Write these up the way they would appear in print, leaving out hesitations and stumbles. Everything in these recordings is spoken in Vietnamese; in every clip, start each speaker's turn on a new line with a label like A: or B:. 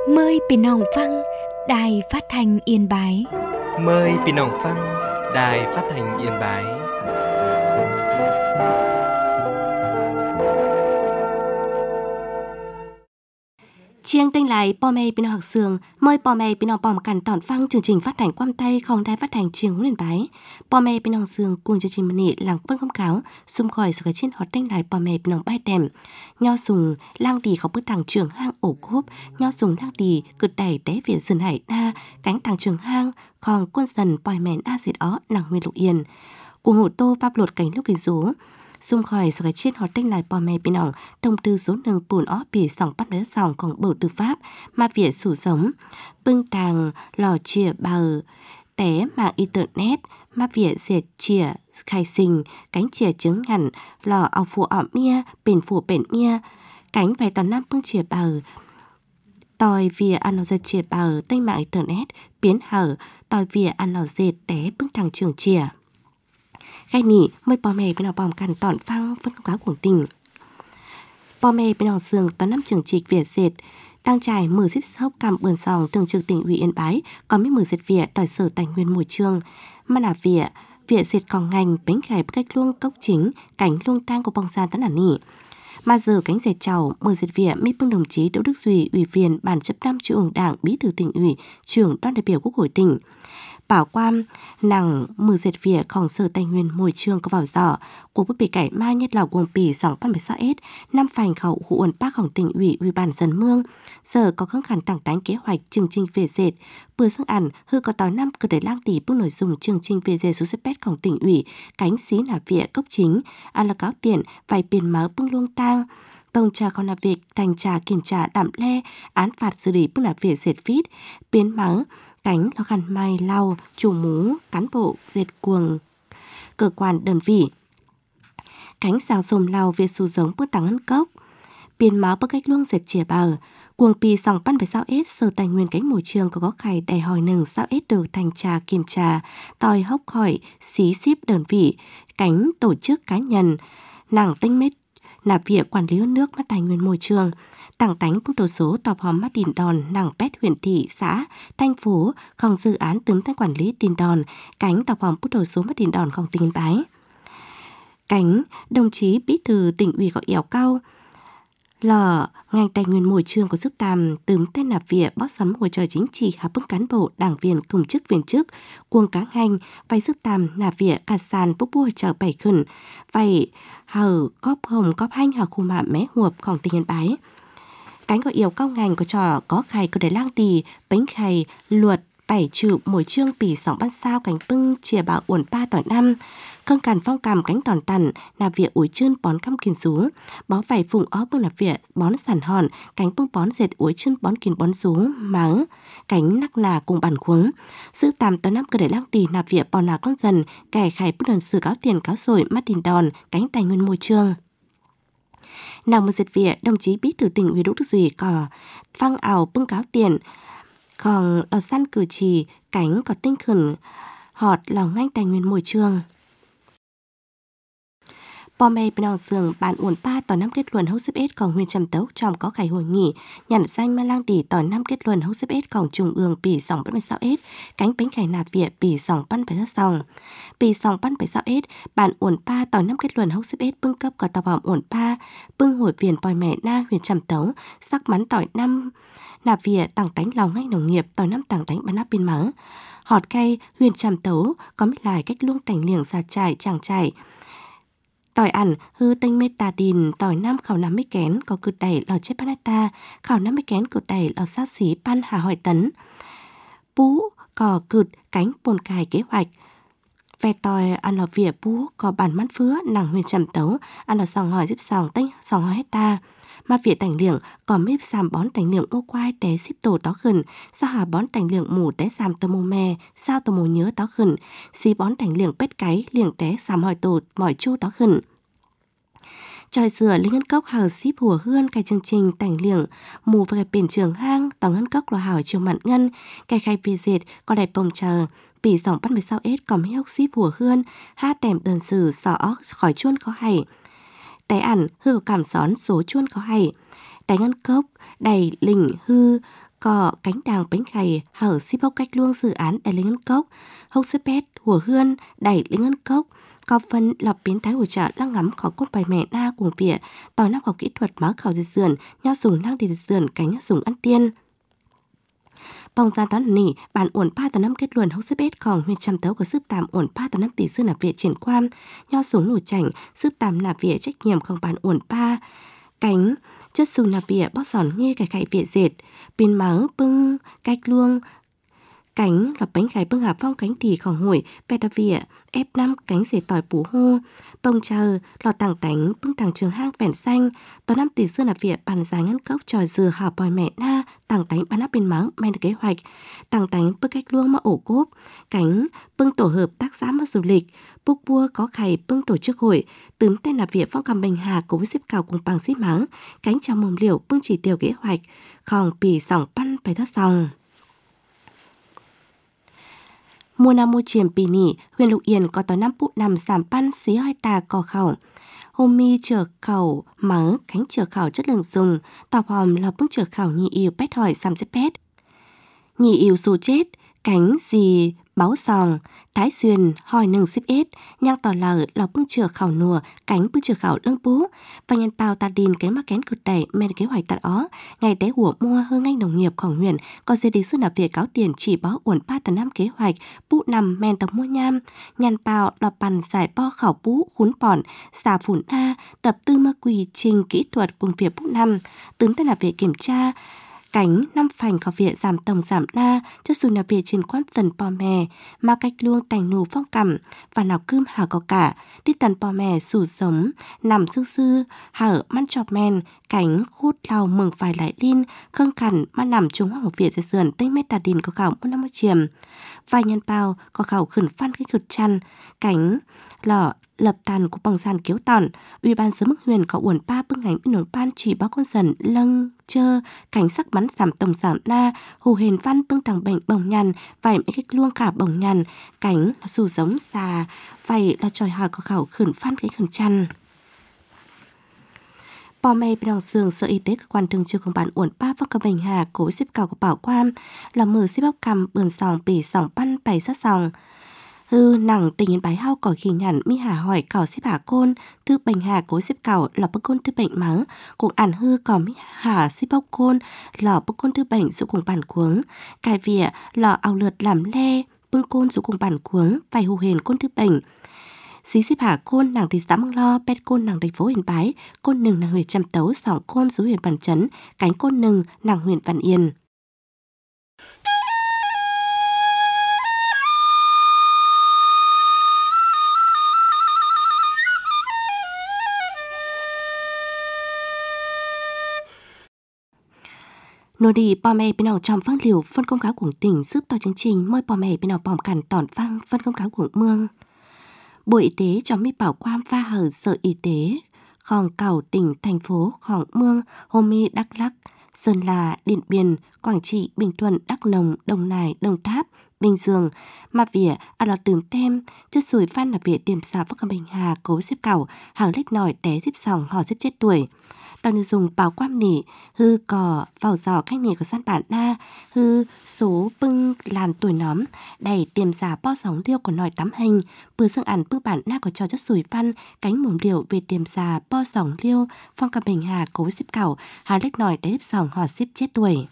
A: Mờiพี่น้องฟังđài phát thanh Yên Bái.
B: Mời พี่น้องฟัง Đài Phát thanh Yên Bái.
C: Chiêng tên lại bò mê bên học sường, mời bò mê bên học bòm cằn tỏn phăng chương trình phát thanh quam tay không đài phát thanh chiêng Yên Bái. Bò mê bên học sường cùng chương trình mani làng phân không cáo, xung khỏi sự cái trên họ tên lại bò mê bên học bay đèm. Nho sùng lang đi có bước đằng trường hang ổ cốp, nho sùng lang đi cực đẩy té viện dần hải na, cánh đằng trường hang, còn quân dần bòi mèn a diệt ó nàng nguyên lục yên. Cùng hổ tô pháp luật cảnh lúc kỳ rú. Xung khỏi sự cái chết họ tên lại bò mê bên ỏng thông tư số nâng bùn ó bì sòng bắt bé sòng còn bầu tư pháp mà viện sủ giống bưng tàng lò chìa bờ té mạng internet mà viện dệt chìa khai sinh cánh chìa trứng ngắn lò ọc phụ ỏm mia bền phủ bền mia cánh vài tòn năm bưng chìa bờ tòi vỉa ăn lò dệt chìa bờ tên mạng internet biến hở tòi vỉa ăn lò dệt té bưng tàng trường chìa gai nỉ mới bò mè bên nào bòm cằn tỏn phăng phân không cáo cuồng tình bò mè bên nào sườn toán năm trường trịch việt dệt tăng trải mở xếp sốc cầm bườn sòng thường trực tỉnh ủy Yên Bái còn mấy mở dệt việt đòi sở tài nguyên môi trường mà là việt dệt còn ngành bánh khải cách luông cốc chính cánh luông tang của bông san tấn ẩn nỉ mà giờ cánh dệt chầu mở dệt việt mỹ bưng đồng chí Đỗ Đức Duy ủy viên ban chấp năm Trung ương Đảng bí thư tỉnh ủy trưởng đoàn đại biểu Quốc hội tỉnh bảo quan nàng mưa dệt vỉaของsở tài nguyên môi trường có vào giỏ của bức bị cải mai nhất lào guồng pì sòng pan bể sao ết năm phành khẩu hụ uẩn bácของtỉnh ủy ủy ban dân mương sở có kháng khẳng tảng đánh kế hoạch chương trình về dệt bữa sáng ăn hư có tàu năm cứ để lang tỷ bước nội dung chương trình về dệt số spetของtỉnh ủy cánh xí là vỉa cốc chính ăn là cáo tiền vài tiền máu bưng luông tang bông trà còn là việc thành trà kiểm tra đảm le án phạt xử lý bưng là việc dệt vít biến máu cánh lo khăn may lau chủ mú cán bộ dệt cuồng cơ quan đơn vị cánh sang xôm lau việc su giống bước tăng ấn cốc biên máu bước cách luông dệt chìa bờ cuồng pì sòng pan phải sao ết sở tài nguyên cánh môi trường có khải đầy hỏi nừng sao ết được thành trà kiểm tra tòi hốc khỏi xí xíp đơn vị cánh tổ chức cá nhân nàng tinh mết là việc quản lý nước và tài nguyên môi trường tảng tánh bước đầu số tọp hòm mắt Đình Đòn nàng pét huyện thị xã thành phố không dự án tướng thanh quản lý Đình Đòn cánh tọp hòm bước đầu số mắt Đình Đòn không Yên Bái cánh đồng chí bí thư tỉnh ủy gọi ẻo cao lò ngành tài nguyên môi trường có giúp tàm tướng tên nạp viện bót sắm hỗ trợ chính trị hợp bức cán bộ đảng viên công chức viên chức cuồng cá ngành vay giúp tàm nạp viện cả sàn bốc hỗ trợ bảy khẩn vay hở cóp hồng cóp hanh hở khu mạ mé huộpของtỉnh Yên Bái cánh gọi yêu cao ngành của trò có khải của đại lang đi bánh khải luật bảy chữ mỗi chương bì sòng ban sao cánh bưng chìa bảo uẩn ba tỏi năm cơn càn phong cằm cánh tòn tần là việc ủi chân bón căm kiền sú bó vải phùng ó bưng là việc bón sản hòn cánh bưng bón dệt ủi chân bón kiền bón sú máng cánh nắc nà cùng bản khuống sự tàm tỏi năm cơ đại lang đi là việc bò nà con dần kẻ khải bức đần sử cáo tiền cáo sồi mắt Đình Đòn cánh tài nguyên môi trường nào một dệt vỉa đồng chí bí thư tỉnh ủy Đỗ Đức Duy có phăng ảo bưng cáo tiền còn lò săn cử trì cánh có tinh khẩn họt lòng ngành tài nguyên môi trường bò mê bên nào sườn bạn uẩn ba tỏi năm kết luận hốc xếp ết còn huyện trầm tấu trong có khải hội nghị nhận danh ma lang tỷ tỏi năm kết luận hốc xếp ết còn trung ương bì sòng bắt 16 ết cánh bánh khải nạp viện bì sòng bắt 6 bì sòng bắt 6 ết bạn uẩn ba tỏi năm kết luận hốc xếp ết bưng cấp có tàu hòm uẩn ba bưng hội viên bòi mẹ na huyện trầm tấu sắc mắn tỏi năm nạp viện tặng đánh lòng ngành nông nghiệp tỏi năm tặng đánh bán áp bên mớ họt cây huyện trầm tấu có mấy lại cách luông cảnh liềng xa trải chẳng trải tỏi ẩn hư tinh mê tà đìn tỏi năm khảo 50 kén có cực đẩy lò chết panata khảo 50 kén cực đẩy lò sát xí pan hà hỏi tấn bú cò cực cánh bồn cài kế hoạch về tỏi ăn lò vỉa bú có bản mắn phứa nàng huyền trầm tấu ăn lò sòng hỏi giúp sòng tinh sòng hỏi hecta mà vỉa tảnh liệng còn mếp xàm bón tảnh liệng ô quai té xíp tổ tó khẩn sao hà bón tảnh liệng mù té xàm tơ mô me sao tơ mô nhớ tó khẩn xí bón tảnh liệng pết cái liệng té xàm hỏi tổ mỏi chu tó khẩn tròi dừa linh ngân cốc hào xíp hùa hươn cái chương trình tảnh liệng mù và cái biển trường hang tầng ngân cốc là hào chiều mặn ngân cái khai vi dệt có đẹp bông chờ bì dòng bắt 16 ết còn mấy hốc xíp hùa hươn hát tèm đơn sử sọ khỏi chuôn khó hay té ẩn hư cảm xón số chuôn khó hay tay ngân cốc đầy lỉnh hư có cánh đàng bánh gầy hở xí bốc cách luông dự án đẩy lên ngân cốc, hốc xếp bét của hươn đẩy lên ngân cốc, có phân lọc biến thái hỗ trợ lăng ngắm khó cốt bài mẹ na cuồng vỉa, tỏi năng học kỹ thuật máu khảo diệt sườn, nho dùng năng để diệt sườn cánh nho dùng ăn tiên. Bong ra toán nỉ, bản uẩn pa tờ năm kết luận hốc xếp bét còn huyện trăm tấu của sức tạm uẩn pa tờ năm tỷ sư nạp viện triển quan, nho xuống nổ chảnh, sức tạm nạp viện trách nhiệm không bản uẩn pa, cánh chất sùng nạp viện bóc giòn nghe cải khải viện dệt, pin máu bưng cách luông, cánh gặp bánh gái bưng hạ phong cánh tỉ khỏng hủi, bè đà vỉa, F5 cánh rể tỏi bú hô, bông chờ, lò tàng đánh, bưng tàng trường hang vẻn xanh, tòa năm tỷ xưa là vỉa bàn giá ngăn cốc tròi dừa hào bòi mẹ na, tàng đánh bán áp bên máu, men được kế hoạch, tàng đánh bưng cách luông mà ổ cốp, cánh bưng tổ hợp tác xã mà du lịch, búc bua có khải bưng tổ chức hội, tướm tên là vỉa phong cầm bình hà cùng với xếp cào cùng bằng xếp máng, cánh chào mồm liều bưng chỉ tiêu kế hoạch, khòng pì sòng pan phải thất sòng. Mùa năm mùa chiềm pì nỉ, huyện Lục Yên có tòa năm phụ nằm giảm pan xí hai tà cò khẩu. Hôm mi chở khẩu mớ cánh chở khẩu chất lượng dùng, tàu hòm là bưng chở khẩu nhị yêu pét hỏi xăm xếp pét. Nhị yêu dù chết, cánh gì báo sòng, thái xuyên hỏi nâng xếp ết, nhang tỏ lờ là bưng chở khẩu nùa, cánh bưng chở khẩu lưng bú, và nhân bao ta đìn cánh mắc kén cực đẩy men kế hoạch tạt ó, ngày đáy hủa mua hơn ngành nông nghiệpของhuyện, có dây đi sư nạp việc cáo tiền chỉ báo uẩn 3 tầng 5 kế hoạch, bú nằm men tập mua nham, nhân bao lọp bàn giải bo khảo bú khún bỏn, xà phủn a, tập tư mơ quy trình kỹ thuật cùng việc bú năm, tướng tên là việc kiểm tra, cánh năm phành có việc giảm tổng giảm na, chất dù là việc trên quan tần bò mè, mà cách luông tành nù phong cẩm, và nào cơm hà có cả, đi tần bò mè sủ sống, nằm sư sư, hở măn chọp men, cánh khút lau mừng vài lại linh, khâng khẩn mà nằm trúng hoàng một việc dây sườn tây mét tà đìn có khảo một năm một chiềm. Vài nhân bao có khảo khẩn phan cái khực chăn, cánh lọ lập tàn của bồng sàn kiếu tòn, ủy ban sứ mức huyền có uẩn ba bưng ngành bên nổi ban chỉ báo con dần lâng chơ cảnh sắc bắn giảm tổng giảm na hù hền văn bưng tàng bệnh bồng nhằn vài mấy cách luông cả bồng nhằn cảnh là dù giống xà vậy là tròi hà có khảo khẩn phan cái khẩn chăn. Bò mê bên đồng sường sở y tế cơ quan thường trựcของbản uẩn ba và cơ bình hà cố xếp cầu của bảo quan là mở xếp bóc cầm bườn sòng bỉ sòng pan bày sát sòng. Hư nặng tình hình bái hao cỏ khi nhằn mi hà hỏi cỏ xếp hạ côn thư bệnh hà cố xếp cỏ là bức côn thư bệnh máu cùng ản hư cỏ mi hà xếp bóc côn là bức côn thư bệnh dụ cùng bản cuống cài vỉa là ao lượt làm le bưng côn dụ cùng bản cuống vài hù hền côn thư bệnh xí xếp hạ côn nàng thị xã Măng Lo pet côn nàng thành phố Yên Bái côn nừng nàng huyện Trầm Tấu sòng côn số huyện Bản Chấn cánh côn nừng nàng huyện Văn Yên. Nô đi bò mẹ bên nào trong phăng liều phân công cáo của tỉnh giúp tòa chương trình mời bò mẹ bên nào bòm cản tỏn phăng phân công cáo của mương. Bộ Y tế cho mi bảo quan pha hở sở y tế khòng cảo tỉnh thành phố khòng mương hôm mi Đắk Lắk, Sơn La, Điện Biên, Quảng Trị, Bình Thuận, Đắk Nông, Đồng Nai, Đồng Tháp, Bình Dương, mà vỉa à là tường tem chất sủi phan là vỉa tiềm xà bắc Bình Hà cố xếp cảo hàng lách nổi té xếp sòng họ xếp chết tuổi. Đoàn dùng bảo quam nỉ hư cò vào giò cách nỉ của san bản na hư số bưng làn tuổi nóm đầy tiềm giả po sóng liêu của nòi tắm hình bữa dương ản bưng bản na của trò chất sủi văn cánh mồm liều về tiềm giả po sóng liêu phong cầm bình hà cố xếp cảo hà lách nòi té xếp sòng họ xếp chết tuổi.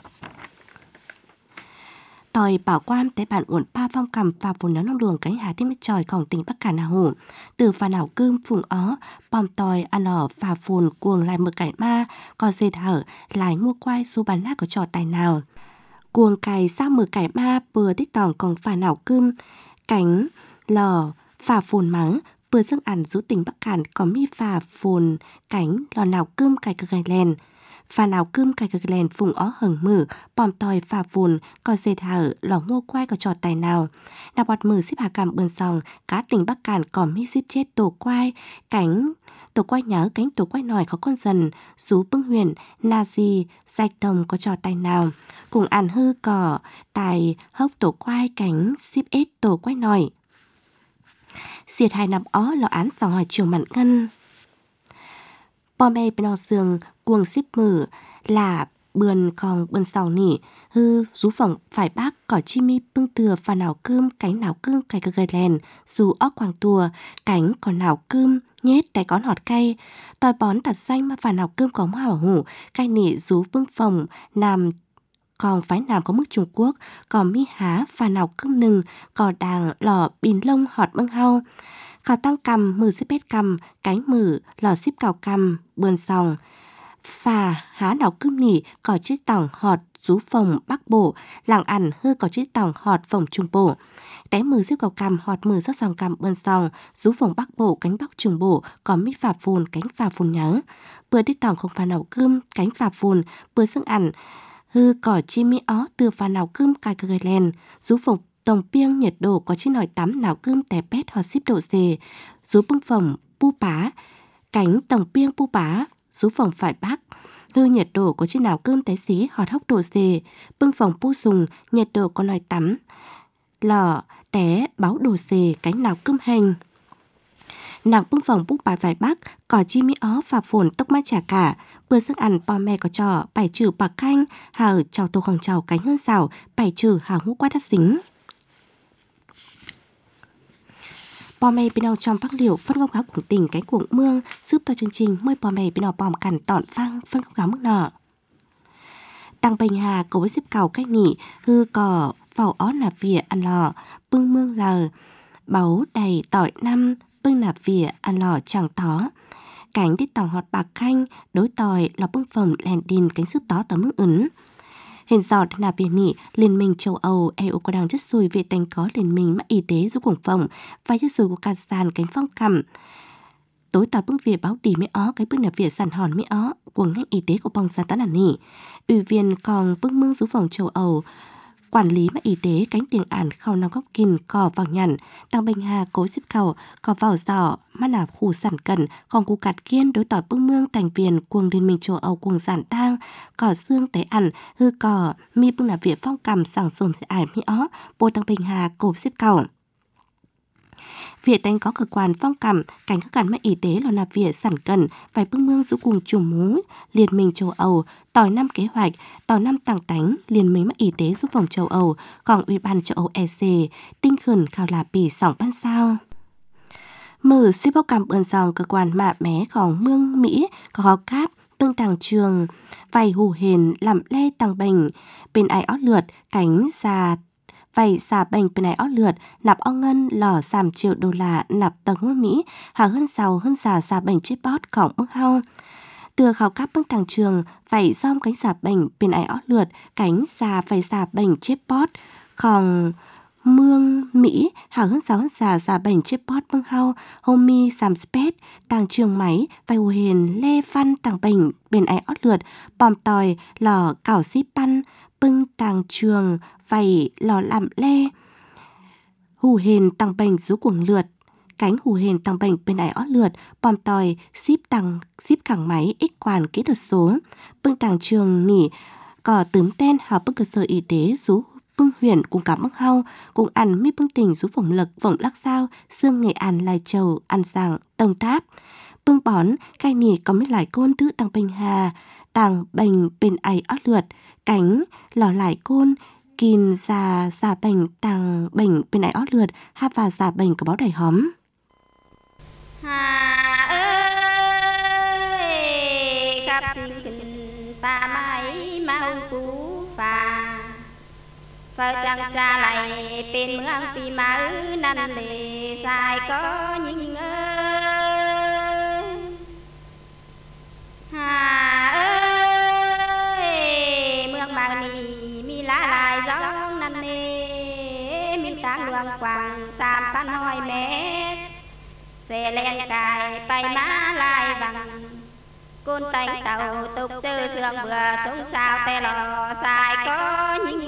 C: Tòi bảo quan tế bản uẩn ba phong cầm và vốn nón nông đường cánh hà tim tròiของtỉnh Bắc Cà Nà Hủ từ phà nào cơm phùng ó bòm tòi ăn ở phà phùn cuồng lại mực cải ma có dệt hở lại mua quai su bán nát của trò tài nào cuồng cày sao mực cải ma bừa tích tòng còn phà nào cơm cánh lò phà phùn mắng bừa dương ản rú tỉnh Bắc Càn có mi phà phùn cánh lò nào cơm cày cực gài lèn phà nào cơm cài cực lèn phùng ó hừng mử bòm tòi phà phùn có dệt hở lò mua quai có trò tài nào đào bọt mử xếp hà cảm bươn sòng cá tỉnh Bắc Càn có mi xếp chết tổ quai cánh tổ quai nhớ cánh tổ quai nòi có con dần rú bưng huyền na di dạch tông có trò tài nào cùng ản hư cỏ tài hốc tổ quai cánh xếp ết tổ quai nòi xiệt hai nằm ó lò án sòng hỏi chiều mặn ngân. Bò mê bên nò sương cuồng xếp mử là bươn còn bươn sau nỉ hư rú phỏng phải bác cỏ chi mi bưng từa và nào cơm cánh nào cơm cày cơ gầy lèn dù óc quàng tùa cánh còn nào cơm nhết cái con họt cay tòi bón đặt xanh mà và nào cơm có hảo hủ cay nỉ rú bưng phòng làm còn phái nam có mức Trung Quốc còn mi há và nào cơm nừng còn đàng lò bìn lông họt bưng hau khảo tăng cầm mừ xếp bét cầm cánh mừ lò xếp cào cầm bươn sòng phà há nào cơm nỉ có chiếc tỏng họt rú phòng bắc bộ làng ẩn hư có chiếc tỏng họt phòng trung bộ đáy mừ xếp cào cầm họt mừ rót sòng cầm bươn sòng rú phòng bắc bộ cánh bắc trung bộ có mi phà phùn cánh phà phùn nhớ bữa đi tỏng không phà nào cơm cánh phà phùn bữa xương ẩn hư cỏ chi mi ó từ phà nào cơm cài cơ gầy len rú phòng tổng piêng nhiệt độ có chiếc nồi tắm nào cơm tè pét hoặc ship độ C rú bưng phòng pu bá cánh tổng piêng pu bá rú phòng phải bắc hư nhiệt độ có chiếc nào cơm té xí họt hốc độ C bưng phòng pu sùng nhiệt độ có nồi tắm lò té báo độ C cánh nào cơm hành nàng bưng phòng búc bài vài bắc cỏ chi mi ó phà phồn tốc mát trả cả bữa sức ăn po mẹ có trò bảy trừ bạc canh hà ở trào tô hoàng trào cánh hơn xào bảy trừ hà ngũ quát đắt xính po mẹ bên nào trong phát liệu phân góc áo của tỉnh cái cuồng mương giúp cho chương trình mới po mẹ bên nào bòm cằn tọn phăng phân góc áo mức nọ tăng bình hà cố với xếp cầu cách nỉ hư cỏ vào ó nạp vỉa ăn lò bưng mương lờ báu đầy tỏi năm bưng nạp vỉa ăn lò chẳng tó cánh đi tàu họt bạc khanh đối tỏi là bưng phòng lèn đìn cánh sức tó tấm mức ứng hiện giọt nạp vỉa nỉ liên minh châu Âu EU có đang chất xùi về thành có liên minh mắc y tế giúp cùng phòng và chất xùi của cả sàn cánh phong cầm tối tỏi bưng vỉa báo đi mới ó cái bưng nạp vỉa sàn hòn mới ó của ngành y tế của bong gia tán nỉ ủy viên còn bưng mương giúp phòng châu Âu quản lý mà y tế cánh tiền ản khâu nào góc kìn cò vào nhằn tăng bình hà cố xếp cầu cò vào giỏ mắt là khu sản cần còn cụ cạt kiên đối tỏi bưng mương thành viên cuồng liên minh châu Âu cuồng sản tang cò xương tế ẩn hư cò mi bưng là việc phong cầm sảng sồn sẽ ải mi ó bồ tăng bình hà cố xếp cầu Việt Anh có cơ quan phong cầm cảnh các cán mạng y tế là nạp Việt sản cần phải bưng mương giữ cùng chùm mú Liên minh châu Âu tỏi năm kế hoạch tỏi năm tàng tánh Liên minh mạng y tế giúp vòng châu Âu còn Ủy ban châu Âu EC tinh khẩn khảo là bì sỏng ban sao mở xếp báo cầm ơn dòng cơ quan mạ méของเมือง Mỹ có khó cáp bưng tàng trường vài hù hền làm lê tàng bình bên ai ót lượt cánh già vậy xà bệnh bên này ót lượt nạp o ngân lò $3 triệu nạp tầng ngôi Mỹ hà hơn giàu hơn xà bệnh chết bót khỏng bức hao từ khảo cáp bức tàng trường vậy dom cánh xà bệnh bên này ót lượt cánh xà vậy xà bệnh chết bót khỏng mương Mỹ hà hơn giàu hơn xà bệnh chết bót bức hao hôm mi xàm spét tàng trường máy vậy hù hền lê văn tàng bệnh bên ai ót lượt bòm tòi lò cảo xí pan bưng tàng trường vậy lò làm lê hù hền tăng bệnh rú cuồng lượt cánh hù hền tăng bệnh bên ai ót lượt bòm tòi ship cảng máy ích quản kỹ thuật số bưng tàng trường nỉ cỏ tướm ten hào bưng cơ sở y tế rú bưng huyện cùng cả mức hao cùng ăn mi bưng tỉnh rú phổng lực phổng lắc sao xương Nghệ An Lai Châu ăn giảng Đồng Tháp bưng bón gai nỉ có mấy lại côn thứ tăng bệnh hà tàng bệnh bên ai ót lượt cánh lò lại côn kìn già bệnh tàng bệnh bên ai ót lượt ha và già bệnh có báo đầy hóm
D: hà ơi khắp sinh ta mãi mau cú phà phở chẳng cha lại bên mương tì máu năn lệ dài có những ơi hà ơi mương màu nì mi lá lại gió năn nê mi tang luang quang sam pan hoi mét xe len cài bay má lại bằng côn tanh tàu tục chơi sương bừa sống sao te lò xài có những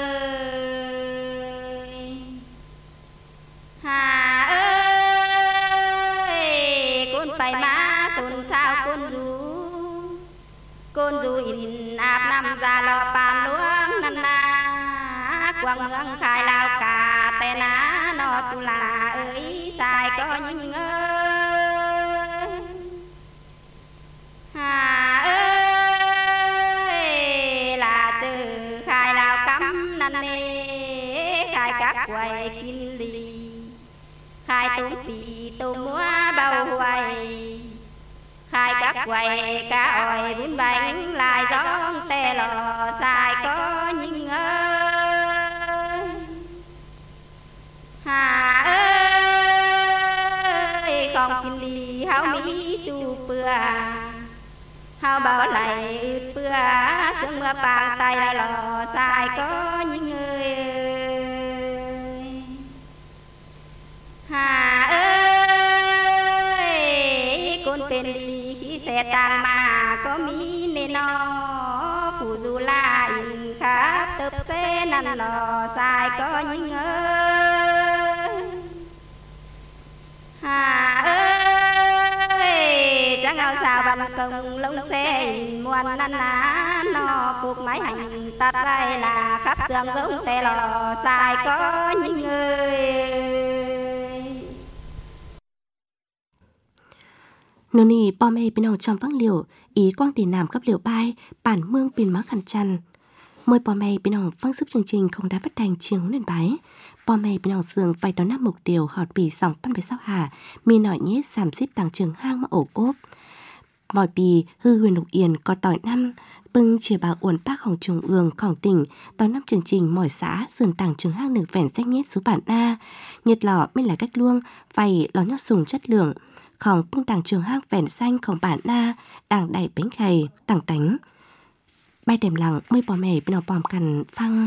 D: ơi hà ơi côn bay má xôn sao côn du in áp năm ra lò pam luang năn na quang mương khai lao cả te ná nó tu là ơi xài có những ơi hà ơi tôm pì tôm múa bao hoài khai các quầy cá ỏi bún bánh lại gió tè lò xài có những ơi hà ơi không kinh đi hao mỹ chu bừa hao bảo lại ướt bừa sương mưa bàng tay lò xài có những người hà ơi con bên đi khi xe tàng mà có mỹ nên nó phụ dù là in khắp tập xe nằm lò xài có những ơi hà ơi chẳng ao sao bằng công lông xe muôn năn ná nó cuộc máy hành tắt đây là khắp xương giống xe lò xài có những người
C: nô nì bò mê bên nào trong vắng liều ý quang tiền làm cấp liều bay bản mương pin má khăn chăn mời bò mê bên nào vắng giúp chương trình không đá phát thành chiếng lên bái bò mê bên nào giường phải đón năm mục điều họt bì sòng pan với sao hà mi nổi nhé giảm xếp tàng trường hang mà ổ cốp mỏi bì hư huyền lục yên có tỏi năm bưng chia bà uốn bác hồng trung ương khổng tỉnh tỏi năm chương trình mỏi xã sườn tàng trường hang được vẻn sách nhét số bản na nhiệt lọ mới là cách luông vầy lò nhót sùng chất lượng khổng bưng tàng trường hang vẻn xanh khổng bản na đàng đầy bánh khầy tàng tánh bay đềm lặng mây bò mè bên nào bòm cằn phăng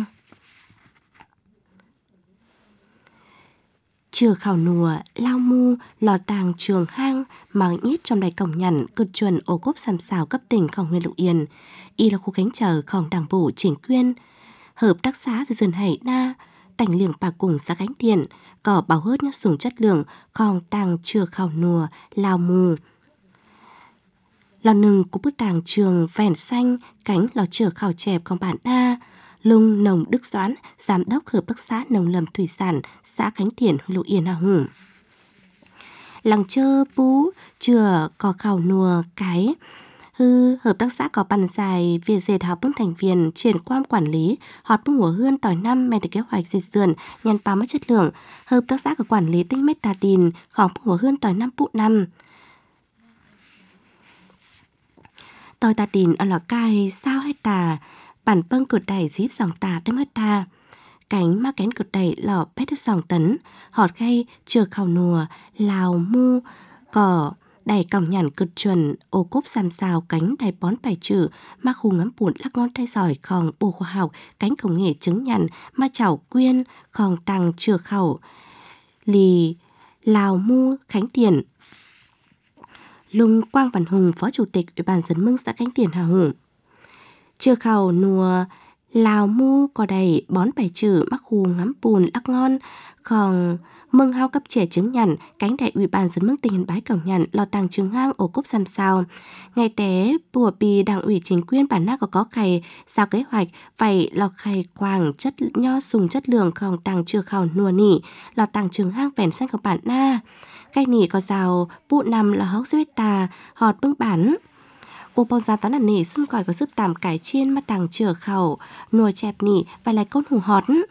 C: chừa khảo nùa lao mu lò tàng trường hang mang ít trong đại cổng nhằn cực chuẩn ổ cốp sàm xào cấp tỉnh khổng huyện lục yên y là khu cánh chờ khổng đảng bộ chỉnh quyên hợp tác xã dần hải na tành liềng bà cùng xã cánh tiền cỏ bảo hớt nhá sùng chất lượng khổng tàng chừa khảo nùa lao mu lò nừng của bức tàng trường vẻn xanh cánh lò chừa khảo chẹp khổng bản na Lung Nồng Đức Doãn, Giám đốc Hợp tác xã Nông lâm Thủy sản, xã Khánh Thiện, huyện Lục Yên, Hà Hùng. Lăng chơ bú, chừa có khảo nùa cái. Hợp tác xã có bàn dài việc dệt họp bưng thành viên triển quan quản lý họp bưng mùa hương tỏi năm men được kế hoạch dệt sườn nhằm bảo mất chất lượng. Hợp tác xã có quản lý tinh mét tà đìn họp bưng mùa hương tỏi năm phụ năm. Tỏi tà đìn ở lò cai sao hay tà bản bâng cột đẩy díp dòng tà đâm hết ta cánh má kén cột đẩy lò pét được dòng tấn họt gây chừa khảo nùa lào mu cỏ đẩy còng nhằn cực chuẩn ô cốp sàm xào cánh đẩy bón bài trừ ma khu ngắm bùn lắc ngon tay giỏi khòng bồ khoa học cánh công nghệ trứng nhằn ma chảo quyên khòng tăng chừa khẩu lì lào mu khánh tiền Lung Quang Văn Hùng phó chủ tịch ủy ban dân mưng xã Khánh Tiền Hà Hùng chừa khảo nùa lào mu có đầy bón bài trừ mắc hù ngắm bùn lắc ngon khòng mưng hao cấp trẻ trứng nhằn cánh đại ủy ban dân mưng tình hình bái cổng nhằn lò tàng trường hang ổ cốp xăm sao ngày té bùa bì đảng ủy chính quyền bản na có cày sao kế hoạch vậy lò khay quàng chất nho sùng chất lượng khòng tàng chừa khảo nùa nỉ lò tàng trường hang vẻn xanh của bản na cây nỉ có rào bụ nằm là hốc xếp tà họt bưng bản bộ bao gia toán là nỉ xung còi có giúp tạm cải chiên mà tàng chừa khảo nùa chẹp nỉ và lại côn hù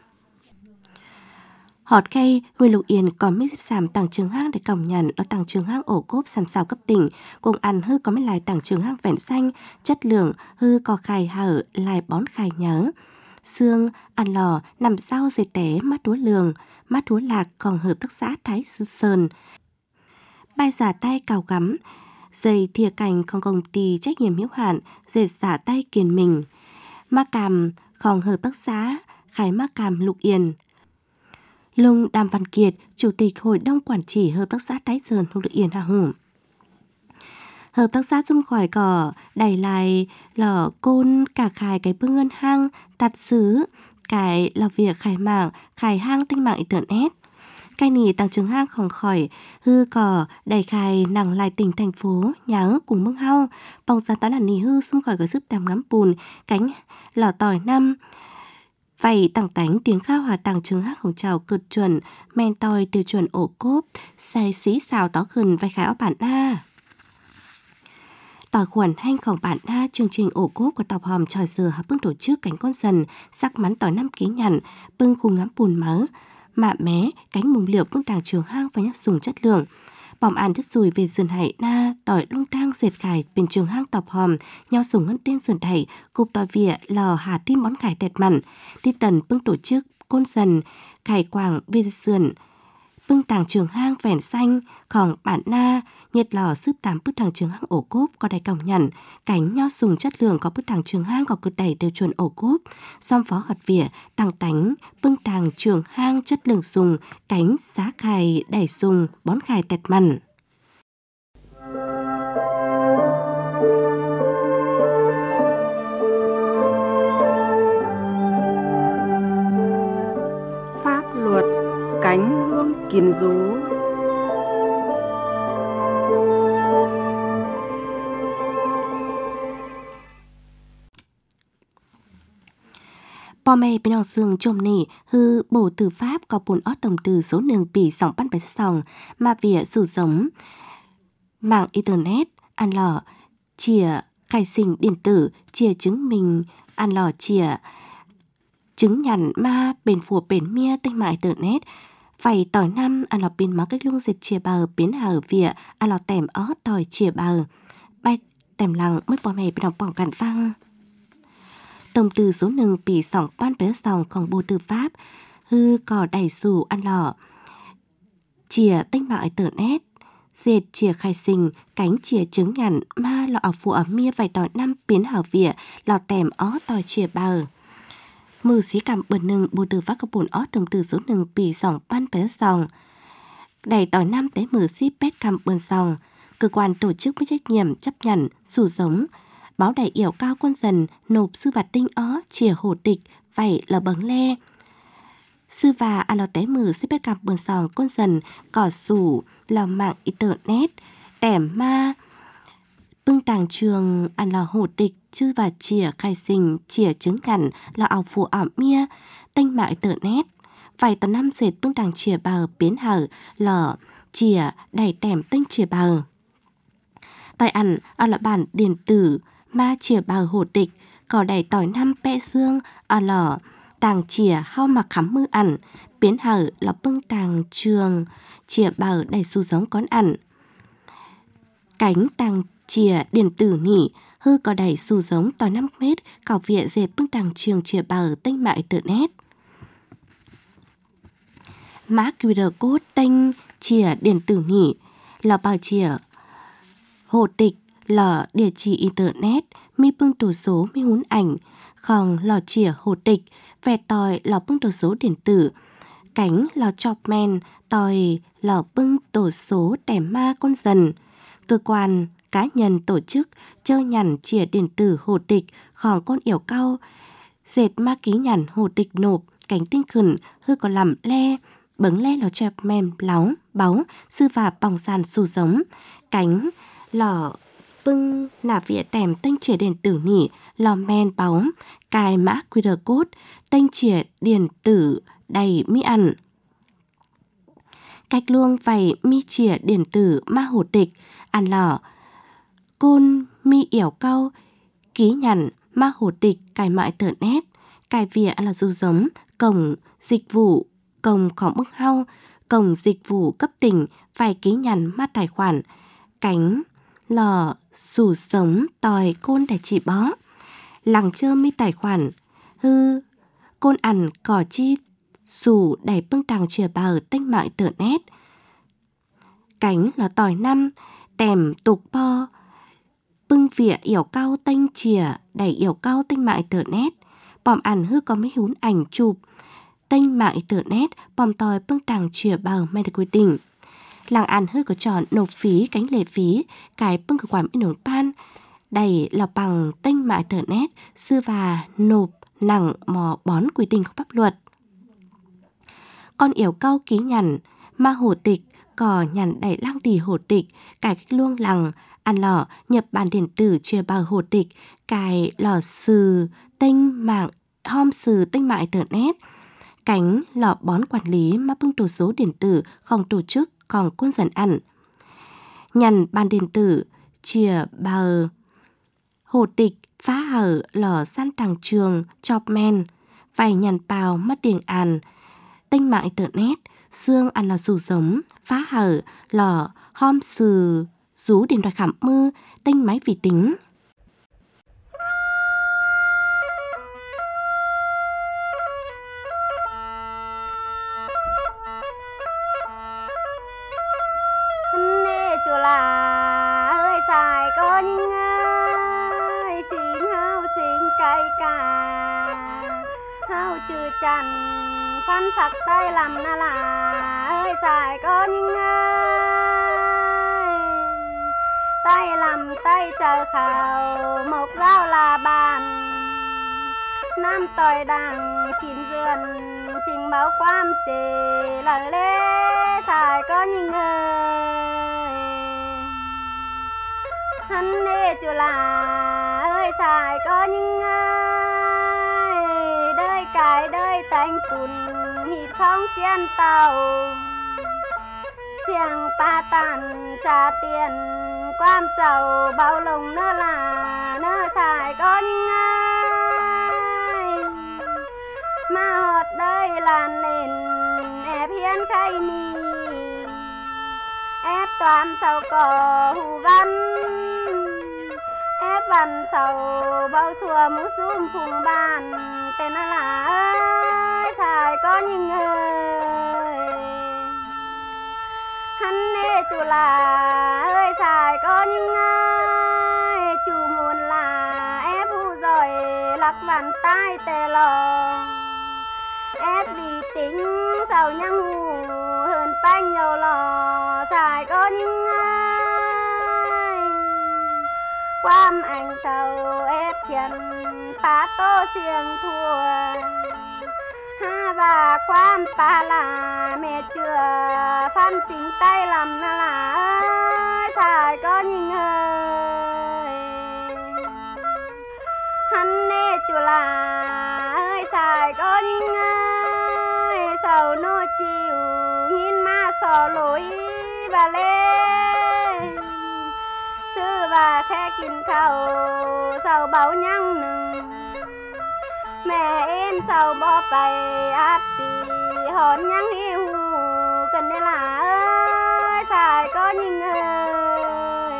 C: họt cây huyện Lục Yên có mấy dịp sàm tàng trường hang để cổng nhận đó tàng trường hang ổ cốp sàm xào cấp tỉnh cùng ăn hư có mấy lại tàng trường hang vẻn xanh chất lượng hư có khai hở lại bón khai nhớ xương ăn lò nằm sau dệt té mắt đúa lường mắt đúa lạc còn hợp tác xã Thái Sư Sơn bài giả tay cào gắm dây thìa cành không công ty trách nhiệm hữu hạn dệt giả tay kiền mình ma càm không hợp tác xã Khải ma càm Lục Yên Lung Đàm Văn Kiệt chủ tịch hội đồng quản trị hợp tác xã Thái Sơn Lục Yên Hà Hùng hợp tác xã dung khỏi cỏ đẩy lại lò côn cả khải cái bưng ngân hang tạt xứ cái là việc khải mạng khải hang tinh mạng internet cái nỉ tàng trường hang không khỏi hư cỏ đầy khai nặng lại tỉnh thành phố nhớ cùng mưng hao bong ra toán là nỉ hư xung khỏi có giúp tàm ngắm bùn cánh lò tỏi năm vậy tàng tánh tiếng khao hòa tàng trường hang không trào cực chuẩn men tỏi tiêu chuẩn ổ cốp xài xí xào tó khẩn vai khái áo bản na tỏi khuẩn hanhของbản na chương trình ổ cốp của tộc hòm trò dừa hợp bưng tổ chức cánh con dần sắc mắn tỏi 5 ký nhằn bưng khung ngắm bùn mớ mạ mé cánh mùng liều bưng đàng trường hang và nhắc sùng chất lượng. Bỏm an chất rùi về sườn hải na tỏi lung tang dệt khải bên trường hang tọp hòm nhau sùng ngân tên sườn đẩy cục tỏi vỉa lò hà tim món khải đẹp mặn đi tần bưng tổ chức côn dần khải quảng về sườn bưng tàng trường hang vẻn xanh khòng bản na nhiệt lò sướp tám bức tàng trường hang ổ cốp có đầy còng nhằn cánh nho sùng chất lượng có bức tàng trường hang có cực đầy đều chuẩn ổ cốp song phó hật vỉa tàng tánh bưng tàng trường hang chất lượng sùng cánh xá khải đẩy sùng bón khải tẹt mặn.
E: Pháp luật cánh hương kiến rú.
C: Bò mê bên ông xương trôm nỉ hư bổ từ Pháp có bồn ót tổng từ số nương bì sòng bắt bạch sòng mà vỉa dù giống mạng internet ăn lò chìa khai sinh điện tử chìa chứng minh ăn lò chìa chứng nhận ma bền phùa bền mia tinh mạng internet phải tỏi năm ăn lò pin máu cách lung dịch chìa bờ biến hở vỉa ăn lò tèm ót tỏi chìa bờ bay tèm lằng mới bò mê bên ông bỏng cản văng. Tổng từ số nương bì sòng ban bé sòng còn bù từ Pháp hư cò đầy sù ăn lò chìa tinh mạng internet dệt chìa khai sinh cánh chìa chứng nhận ma lọ phụ ở mia vài tỏi năm biến hảo vỉa lò tèm ó tỏi chìa bờ mừ xí cầm bờ nừng bù từ Pháp có bùn ó tổng từ số nương bì sòng ban bé sòng đầy tỏi năm tới mừ xí pét cầm bờ sòng cơ quan tổ chức với trách nhiệm chấp nhận sủ giống báo đại yểu cao quân dần nộp sư vạt tinh ó chìa hổ tịch vậy là bấng le sư và ăn lò té mừ xếp bét cặp bờn sòng quân dần cỏ sủ là mạng internet tẻm ma bưng tàng trường ăn lò hổ tịch chư và chìa khai sinh chìa chứng ngắn là ảo phụ ảo mia tinh mạng internet vậy tầm năm dệt bưng tàng chìa bờ biến hở lò chìa đầy tẻm tinh chìa bờ tại ăn là bản điện tử ma chìa bờ hổ tịch cỏ đầy tỏi năm pẹ xương lò tàng chìa hao mặc khắm mư ẩn biến hở là bưng tàng trường chìa bờ đầy su giống con ẩn cánh tàng chìa điện tử nỉ hư có đầy su giống tỏi 5 mét cỏ vỉa dệt bưng tàng trường chìa bờ tinh mạng internet mã QR code tinh chìa điện tử nỉ là bờ chìa hổ tịch là địa chỉ internet mi bưng tổ số mi hún ảnh khòng lò chìa hổ tịch vẹt tỏi lò bưng tổ số điện tử cánh lò chọc men tỏi lò bưng tổ số tẻm ma con dần cơ quan cá nhân tổ chức chơi nhằn chìa điện tử hổ tịch khòng con yểu cao dệt ma ký nhằn hổ tịch nộp cánh tinh khẩn hư có làm le bấng le lò chọc men láo báu sư và bòng sàn xù giống cánh lò bưng nà vỉa tèm tinh chìa điện tử nỉ lò men báu cài mã QR code tinh chìa điện tử đầy mi ăn cách luông vầy mi chìa điện tử ma hổ tịch ăn lò côn mi yểu cao ký nhằn ma hổ tịch cài mã internet cài vỉa là du giống cổng dịch vụ cổng khỏng bức hau cổng dịch vụ cấp tỉnh vài ký nhằn ma tài khoản cánh lò sủ sống tỏi côn để chỉ bó lằng chơ mi tài khoản hư côn ẩn cỏ chi sủ đầy bưng tàng chìa bờ tinh mạng internet cánh là tỏi năm tèm tục po bưng vỉa yểu cao tinh chìa đầy yểu cao tinh mạng internet bòm ẩn hư có mấy hún ảnh chụp tinh mạng internet bòm tỏi bưng tàng chìa bờ mày được quy định làng ăn hư có chọn nộp phí cánh lệ phí cái bưng cơ quan in nộp ban đầy là bằng tinh mạng internet sư và nộp nặng mò bón quy định của pháp luật con yểu cao ký nhằn ma hổ tịch cỏ nhằn đầy lang đì hổ tịch cài cách luông lằng ăn lò nhập bản điện tử chìa bờ hổ tịch cài lò sừ tinh mạng hom sừ tinh mạng internet cánh lò bón quản lý ma bưng tổ số điện tử không tổ chức còn quân dần ăn nhằn bàn điện tử chìa bờ hổ tịch phá hở lò san tàng trường chọc men vài nhằn bào mất điện àn tinh mạng tự nét, xương ăn là sù giống, phá hở, lò, hôm sừ, rú điện thoại khảm mư, tinh máy vi tính.
D: Chùa là ơi xài có những ơi xin hao xin cây cà hao chữ chăn phan phật tay làm na là ơi xài có những ơi tay làm tay chờ khảo một dao là bàn nam tỏi đằng kín dườn trình báo quan chế lời lê xài có những hắn nê chùa là ơi xài có những đời cài đời tanh cùn hít không chen tàu xiềng pa tàn trả tiền quan trầu bao lồng nơ là nơ xài có những mà hột đời làn lên ép hiến khay ni ép toàn sầu cỏ hù văn ép văn sầu bao xùa mũ xung phùng bàn tên là ơi xài có những ơi hắn nê chủ là ơi xài có những ơi chủ muốn là ép hù rồi lắc bàn tay tê lò ép đi tính sầu nhang hù hơn bánh nhiều lò xài có những ai quam anh sầu ép khiển phá tô xiềng thua ha và quam pa là mẹ chưa phan chính tay làm là ơi xài có những ơi hắn nê chùa là ơi xài có những ơi sầu nô chiều nghìn ma sò lối và lên sư và khe kín khẩu sầu báo nhang nừng mẹ em sầu bỏ bày áp xì hòn nhang hiu cần đây là ơi xài có những ơi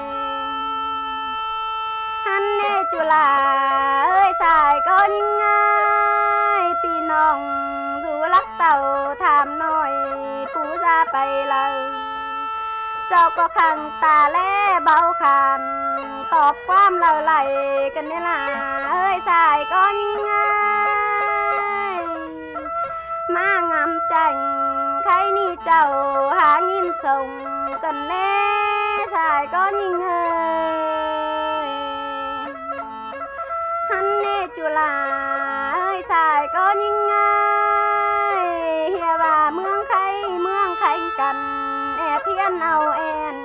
D: hắn nê chùa là ơi xài có những ơi pi nòng dù lắc tàu thảm nồi phú ra bày lời sao có khăn ta lẽ bao khăn tọp quam lời lại cần đây là ơi xài có những ai mà ngắm chành khay ni chầu há nghìn sông cần lẽ xài có những ơi hắn nê chùa là ơi xài có những ai hiệp và mương khay cần ép hiên âu en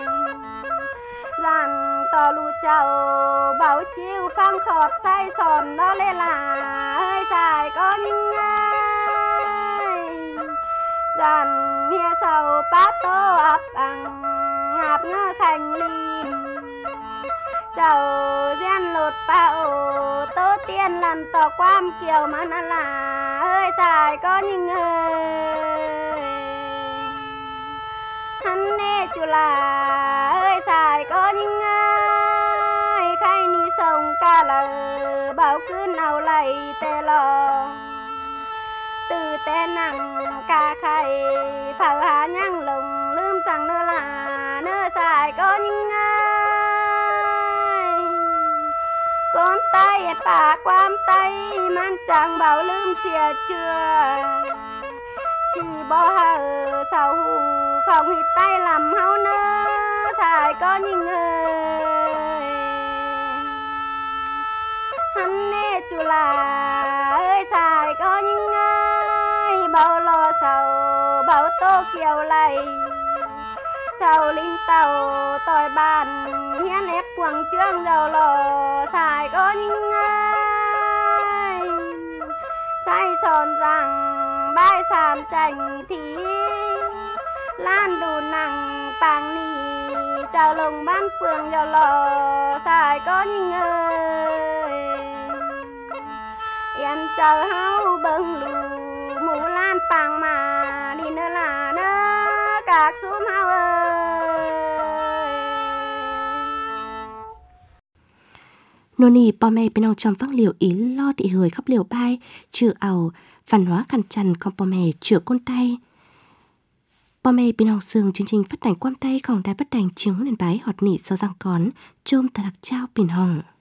D: dàn tò lù chầu bảo chiêu phang khọt say sòn đó lê là ơi xài có những ai dàn hia sầu bát tô ấp ăn ngạp ngơ khanh lin chầu gen lột bao tố tiên lần tỏ quam kiều mà nó là ơi xài có những ơi hắn nê chùa là ơi xài có những ơi khay ni sông ca lờ bảo cứ nào lại tê lò từ tê nặng ca khay phở hà nhang lồng lươm rằng nơ là nơ xài có những ơi con tay bà quam tay man chẳng bảo lươm xìa chưa chỉ bỏ hờ sao hù không hít tay làm hao nơ xài có những ơi hắn nê chùa là ơi xài có những ơi bao lo sầu bao tô kiều lầy sầu linh tàu tỏi bàn hiên ép quảng trương dầu lò xài có những ơi say sòn rằng bài sàm chành thì lan đủ nặng bàng nì chào lồng ban phường dầu lò xài có những ơi yên chờ hao bâng lù mù lan bàng mà
C: nô nì bò mẹ bên ông trong vắng liều ý lo thị hời khắp liều bay trừ ảo văn hóa khăn chăn con bò mẹ chữa côn tay bò mẹ bên ông sương chương trình phát hành quan tayของđài phát hành chiếu lên bái họt nỉ sau răng cón chôm tà đặc trao bình hồng